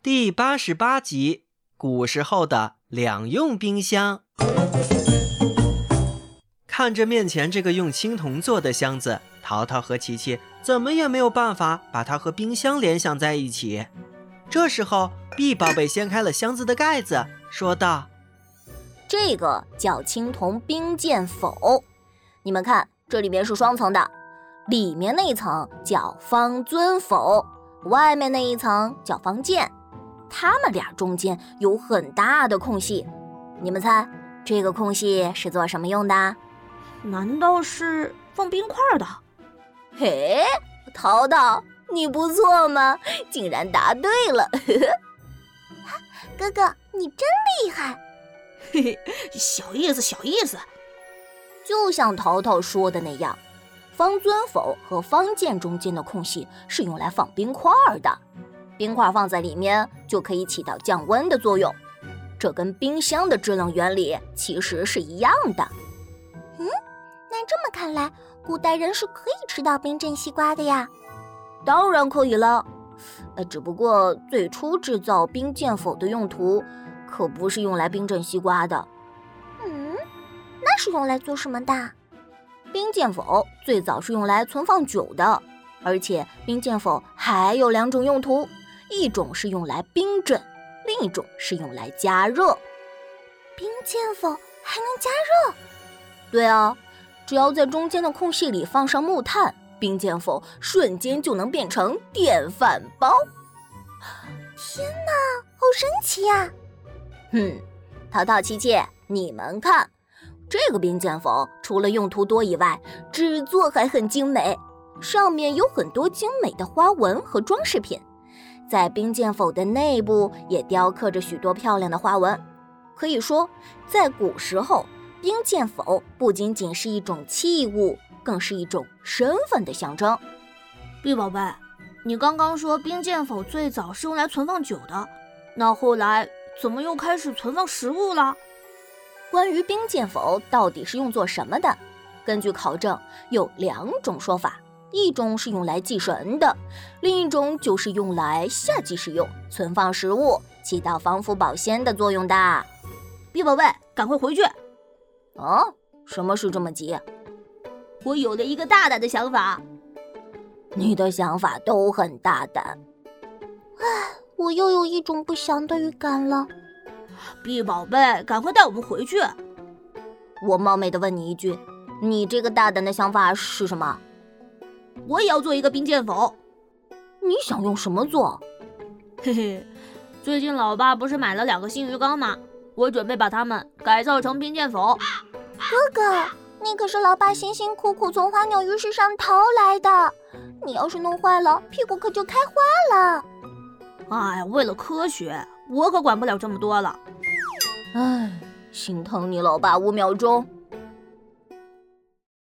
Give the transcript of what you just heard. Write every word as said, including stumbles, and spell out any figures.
第八十八集，古时候的两用冰箱。看着面前这个用青铜做的箱子，淘淘和琪琪怎么也没有办法把它和冰箱联想在一起。这时候碧宝贝掀开了箱子的盖子，说道： 这个叫青铜冰剑否，你们看这里面是双层的，里面那一层叫方尊否，外面那一层叫方剑，它们俩中间有很大的空隙，你们猜这个空隙是做什么用的？ 难道是放冰块的？ 嘿，淘淘，你不错嘛，竟然答对了。 哥哥你真厉害。 嘿嘿，小意思小意思。 就像淘淘说的那样，方尊否和方剑中间的空隙是用来放冰块的，冰块放在里面就可以起到降温的作用，这跟冰箱的制冷原理其实是一样的。 嗯，那这么看来，古代人是可以吃到冰镇西瓜的呀？ 当然可以了，呃，只不过最初制造冰剑否的用途可不是用来冰镇西瓜的。 嗯，那是用来做什么的？ 冰剑否最早是用来存放酒的，而且冰剑否还有两种用途，一种是用来冰镇，另一种是用来加热。 冰剑否还能加热？ 对啊，只要在中间的空隙里放上木炭，冰剑否瞬间就能变成电饭煲。 天哪，好神奇呀！ 嗯，淘淘琪琪，你们看，这个冰剑否除了用途多以外，制作还很精美，上面有很多精美的花纹和装饰品，在冰剑否的内部也雕刻着许多漂亮的花纹。可以说，在古时候，冰剑否不仅仅是一种器物，更是一种身份的象征。 碧宝贝，你刚刚说冰剑否最早是用来存放酒的，那后来怎么又开始存放食物了？ 关于冰剑否到底是用作什么的，根据考证有两种说法，一种是用来祭神的，另一种就是用来夏季使用，存放食物，起到防腐保鲜的作用的。 碧宝贝，赶快回去。 啊，什么事这么急？ 我有了一个大胆的想法。 你的想法都很大胆。 唉，我又有一种不祥的预感了。 碧宝贝，赶快带我们回去。 我冒昧地问你一句，你这个大胆的想法是什么？ 我也要做一个冰剑否。 你想用什么做？ 嘿嘿，最近老爸不是买了两个新鱼缸吗？我准备把它们改造成冰剑否。 哥哥，那可是老爸辛辛苦苦从花鸟鱼市上淘来的，你要是弄坏了，屁股可就开花了。 哎，为了科学，我可管不了这么多了。 唉，心疼你老爸五秒钟。